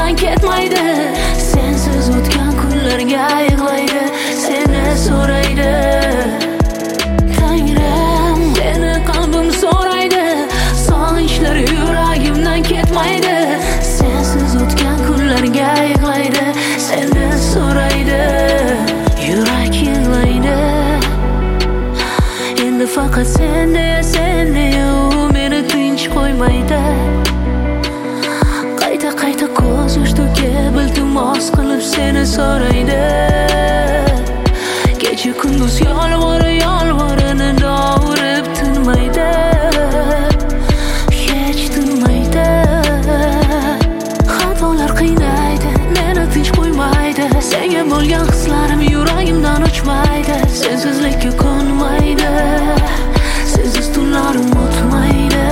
yuragimdan ketmaydi. Sensiz o'tgan kunlarga yig'laydi, seni so'raydi. Tangrim, meni qalbim so'raydi, sog'inchlar yuragimdan ketmaydi. Sensiz o'tgan kunlarga yig'laydi, seni so'raydi. Yurak yig'laydi. Endi faqat sen u meni tinch qo'ymaydi. Qayta ko'z yosh to'kib iltimos qilib seni so'raydi. Kecha kunduz yolvorini dovurib tinmaydi, hech tinmaydi. Xatolar qiynaydi, meni tinch qo'ymaydi. Senga bo'lgan hislarim yuragimdan o'chmaydi. Sensizlikka ko'nmaydi, sensiz tunlarim o'tmaydi.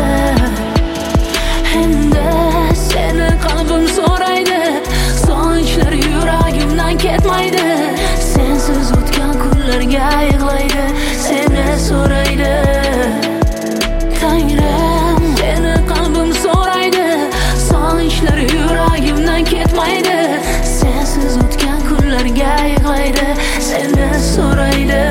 Endi seni qalbim so'raydi, sog'inchlar yuragimdan ketmaydi. Sensiz o'tgan kunlarga yig'laydi, seni so'raydi. Tangrim, meni qalbim so'raydi, sog'inchlar yuragimdan ketmaydi. Sensiz o'tgan kunlarga yig'laydi, seni so'raydi.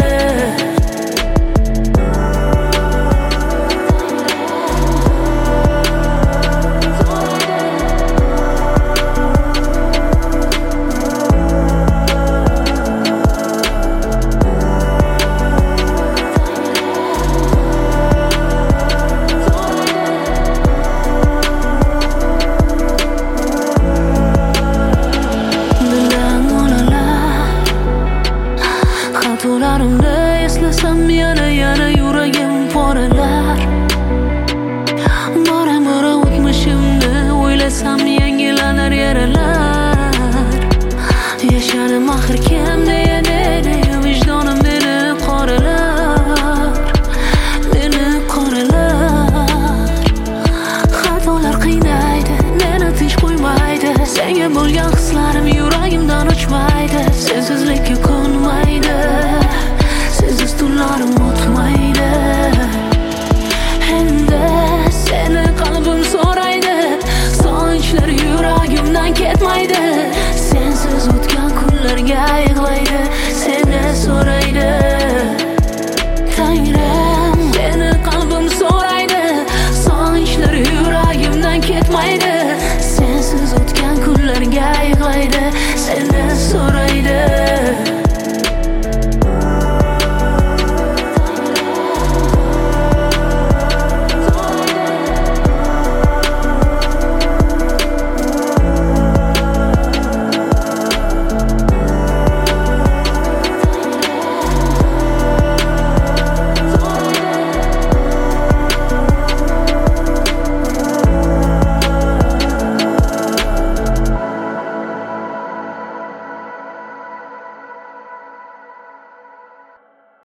Xatolarimni eslasam yana yuragim poralar. Bora o'tmishimni o'ylasam yangilanar yaralar. Yashadim axir kim deya vijdonim meni qoralar. Xatolar qiynaydi, meni tinch qo'ymaydi. Senga bo'lgan hislarim yuragimdan o'chmaydi. Sensizlikka ko'nmaydi, sensiz tunlarim o'tmaydi. Endi seni qalbim so'raydi, sog'inchlar yuragimdan ketmaydi. Sensiz o'tgan kunlarga yig'laydi, seni so'raydi. Tangrim, meni qalbim so'raydi, sog'inchlar yuragimdan ketmaydi. Sensiz o'tgan kunlarga yig'laydi, seni so'raydi.